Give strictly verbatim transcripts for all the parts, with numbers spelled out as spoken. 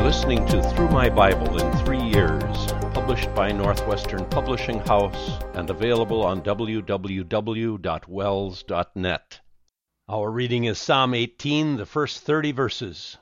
listening to Through My Bible in Three Years, published by Northwestern Publishing House and available on w w w dot wells dot net. Our reading is Psalm eighteen, the first thirty verses.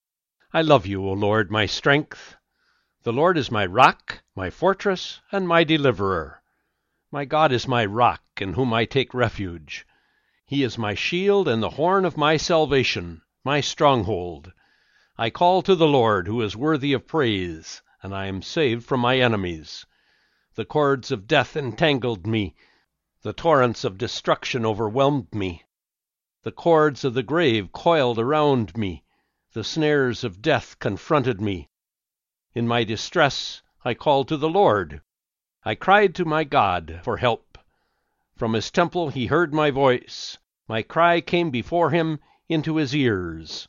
I love you, O Lord, my strength. The Lord is my rock, my fortress, and my deliverer. My God is my rock, in whom I take refuge. He is my shield and the horn of my salvation, my stronghold. I call to the Lord, who is worthy of praise, and I am saved from my enemies. The cords of death entangled me. The torrents of destruction overwhelmed me. The cords of the grave coiled around me. The snares of death confronted me. In my distress I called to the Lord. I cried to my God for help. From his temple he heard my voice. My cry came before him into his ears.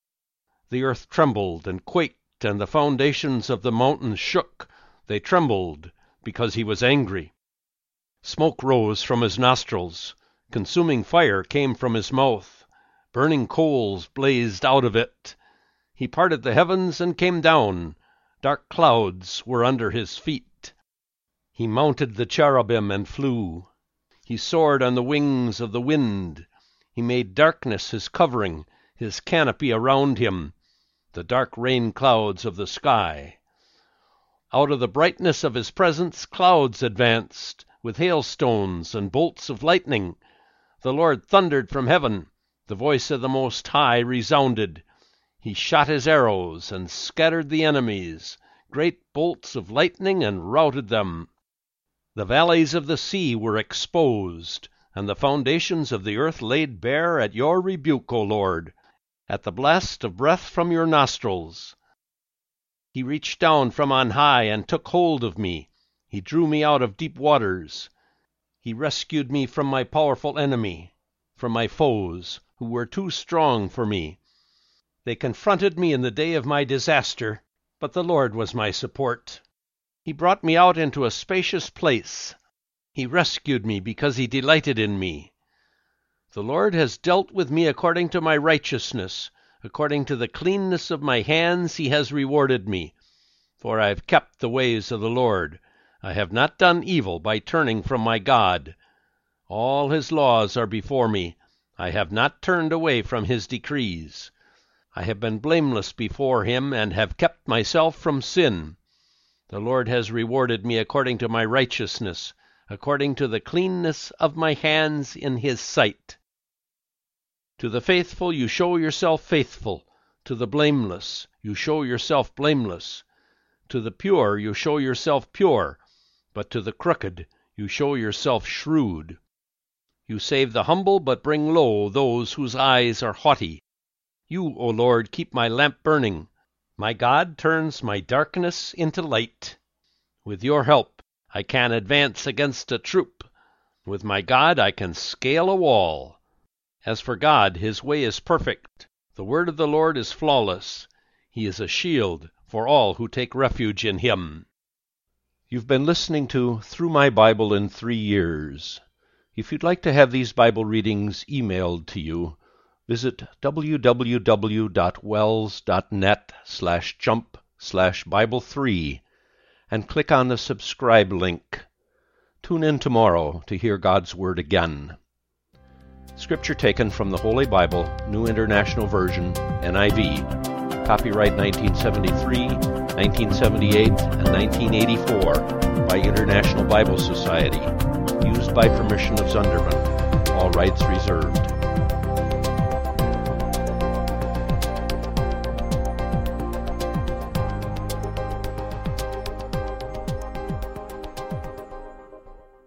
The earth trembled and quaked, and the foundations of the mountains shook. They trembled because he was angry. Smoke rose from his nostrils. Consuming fire came from his mouth. Burning coals blazed out of it. He parted the heavens and came down. Dark clouds were under his feet. He mounted the cherubim and flew. He soared on the wings of the wind. He made darkness his covering, his canopy around him, the dark rain clouds of the sky. Out of the brightness of his presence clouds advanced, with hailstones and bolts of lightning. The Lord thundered from heaven. The voice of the Most High resounded. He shot his arrows and scattered the enemies, great bolts of lightning, and routed them. The valleys of the sea were exposed, and the foundations of the earth laid bare at your rebuke, O Lord, at the blast of breath from your nostrils. He reached down from on high and took hold of me. He drew me out of deep waters. He rescued me from my powerful enemy, from my foes, who were too strong for me. They confronted me in the day of my disaster, but the Lord was my support. He brought me out into a spacious place. He rescued me because he delighted in me. The Lord has dealt with me according to my righteousness. According to the cleanness of my hands he has rewarded me. For I have kept the ways of the Lord. I have not done evil by turning from my God. All his laws are before me. I have not turned away from his decrees. I have been blameless before him and have kept myself from sin. The Lord has rewarded me according to my righteousness, according to the cleanness of my hands in his sight. To the faithful you show yourself faithful. To the blameless you show yourself blameless. To the pure you show yourself pure. But to the crooked you show yourself shrewd. You save the humble, but bring low those whose eyes are haughty. You, O Lord, keep my lamp burning. My God turns my darkness into light. With your help I can advance against a troop. With my God I can scale a wall. As for God, his way is perfect. The word of the Lord is flawless. He is a shield for all who take refuge in him. You've been listening to Through My Bible in Three Years. If you'd like to have these Bible readings emailed to you, visit w w w dot wells dot net slash jump slash Bible three and click on the subscribe link. Tune in tomorrow to hear God's Word again. Scripture taken from the Holy Bible, New International Version, N I V. Copyright nineteen seventy-three, nineteen seventy-eight, and nineteen eighty-four by International Bible Society. Used by permission of Zunderman. All rights reserved.